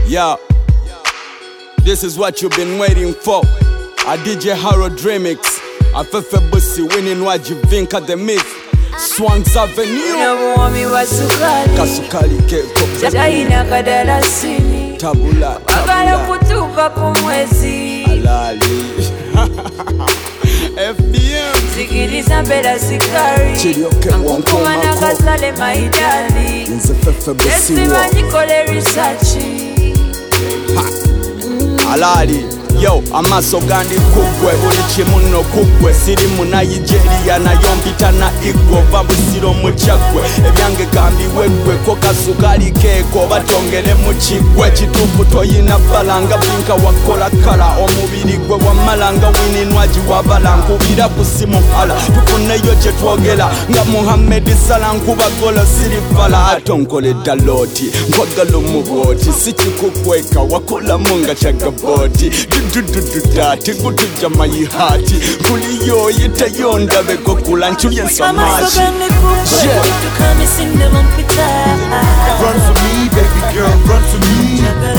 Yeah, this is what you've been waiting for. A DJ Harold remix. A Fefe Busi winning Wajivinka the myth. Swanks Avenue. Unamuwami wa sukari Kasukari keko Chaina kadala sini Tabula Wakala kutuka kumwezi Alali FBM Sikiriza mbela sikari Chilioke wanko Kumana kasale maidali Nze Fefe Busi Nesima nikole risachi Alali Yo, amaso gandi kugwe Ulichi muno kugwe Siri muna Nigeria na yompita na igwo Babusiro muchakwe Ebyange kambi wegwe Koka sukari keko Batongele muchigwe Chitupu toyina balanga Binka wakola kala Omubiri gwe wa malanga Wininwaji wa balangu Bira kusimu hala Tufune yoche tuogela Nga Muhammedi salangu Bagola siri fala Atonkole daloti Mwagalo muboti Sichi kukweka Wakola munga chagaboti Dati kutuja mayihati Kuliyo yita yonda Beko kulanchu yensamashi Run for me, baby girl, run for me.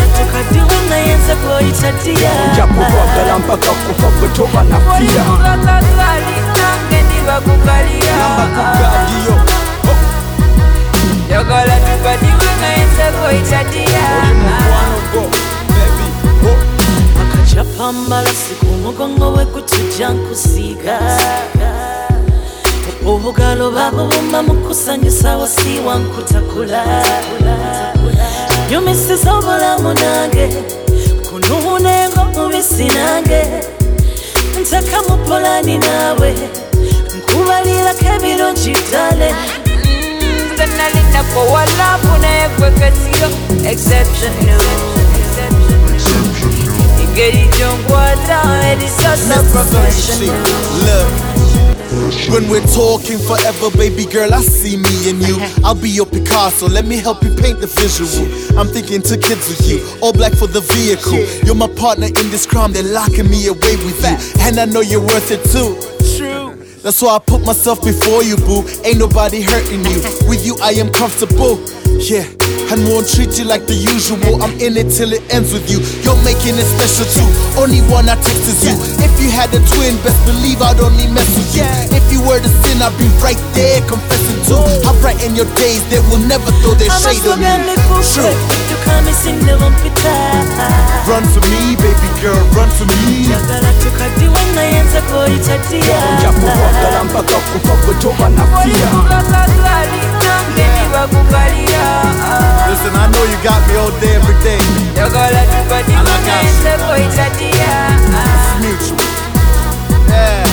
Japo wakala mpaka kufa kutoka na fia Namba kugadiyo Yagala tukadiwe na yenza kuitatia Akachapambala siku mugongo we kutuja nkusiga Ubugalo babo bumba mukusanyisa wasiwa nkutakula Nyumisiza obulamu nange Kunuhunengo mubisi nange Ntaka mupolani nawe Nkubalira kebirungi ddale Nalina kwa walafu na ekwe kasiro Exceptional Ingeri jongwata Edi sasa professional When we're talking forever, baby girl, I see me and you. I'll be your Picasso, let me help you paint the visual. I'm thinking to kids with you, all black for the vehicle. You're my partner in this crime, they're locking me away with you. And I know you're worth it too. True. That's why I put myself before you, boo. Ain't nobody hurting you. With you, I am comfortable. Yeah, and won't treat you like the usual. I'm in it till it ends with you. You're making it special too. Only one I text is you. If you had a twin, best believe I'd only mess with you. If you were to sin, I'd be right there confessing too. I'll brighten your days, they will never throw their shade on you. True. Run for me, baby girl, run for me. Japo wakala mpaka kufa kutoka na fia Listen, I know you got me all day, every day. And I got you. It's mutual. Yeah.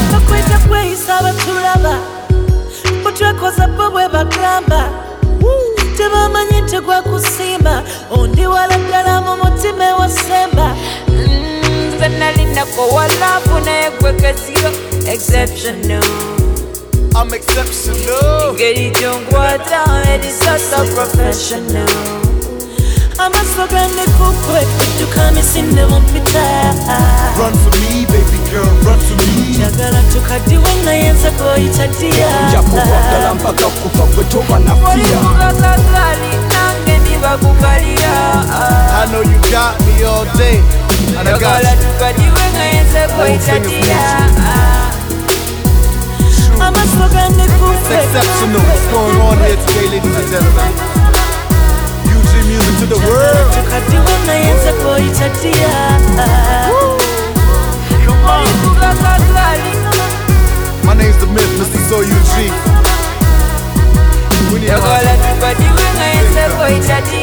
Tebamanyite gwa kusimba Ondi wala ddala mu mutima wasemba Nze nalina kwa walafu na ekwe kasiro Exceptional I'm exceptional. Ingeri jongwata Edi sasa professional Amaso gande kukwe Tukamisinde mumpita Run for me, baby girl, run for me. Jagala tukadiwe na yenza kuitatia Japo wakala mpaka kufa kutoka na fia I know you got me all day. And I got you. It's exceptional. What's going on here today, ladies and gentlemen? UG music to the world. Come on. My name's The Myth, Mr. So UG. We need